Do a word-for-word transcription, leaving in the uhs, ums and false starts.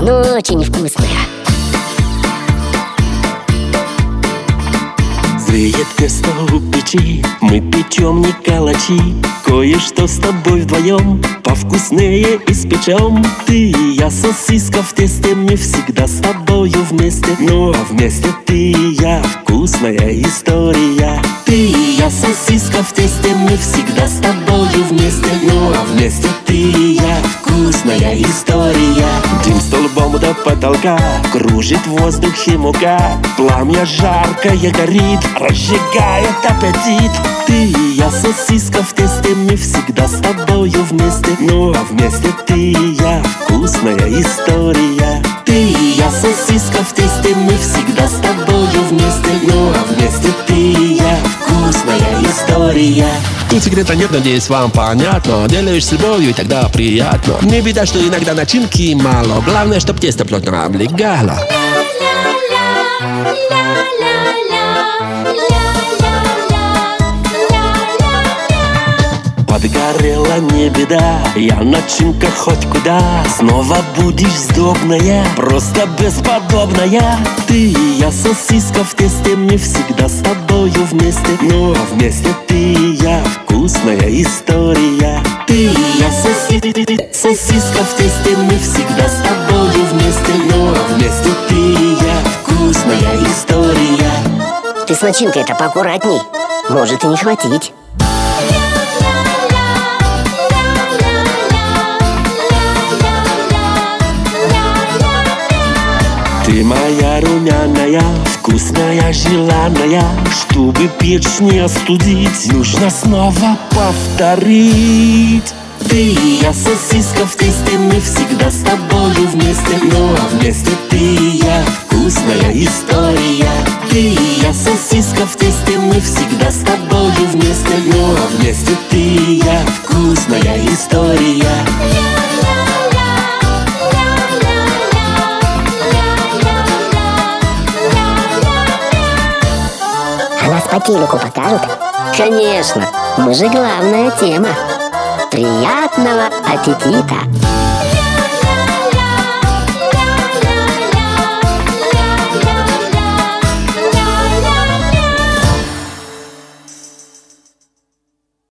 но очень вкусная. Зреет тесто у печи, мы печем не калачи. Кое-что с тобой вдвоем повкуснее испечем. Ты и я, сосиска в тесте, мы всегда с тобою вместе. Ну а вместе ты и я, вкусная история. Ты и я, сосиска в тесте, мы всегда с тобою вместе. Ну а вместе ты и я, вкусная история. Дым столбом до потолка, кружит в воздухе мука. Пламя жаркое горит, разжигает аппетит. Ты и я, сосиска в тесте, мы всегда с тобою вместе. Ну а вместе ты и я, вкусная история. Ты и я, сосиска в тесте, мы всегда с тобою вместе. Ну а вместе ты и я, вкусная история. Тут секрета нет, надеюсь, вам понятно. Делаешь с любовью, и тогда приятно. Не беда, что иногда начинки мало. Главное, чтоб тесто плотно облегало. Подгорела не беда, я начинка хоть куда. Снова будешь сдобная, просто бесподобная. Ты и я, сосиска в тесте, мы всегда с тобою вместе. Ну а вместе ты и я, вкусная история. Ты и я, соси... сосиска в тесте, мы всегда с тобою вместе. Ну а вместе ты и я, вкусная история. Ты с начинкой-то поаккуратней, может и не хватить. Ты моя румяная, вкусная, желанная. Чтобы печь не остудить, нужно снова повторить. Ты и я, сосиска в тесте, мы всегда с тобою вместе. Ну а вместе ты и я, вкусная история. Ты и я, сосиска в тесте, мы всегда с тобою вместе. Ну а вместе ты и я, вкусная история. А нас по телеку покажут? Конечно, мы же главная тема. Приятного аппетита!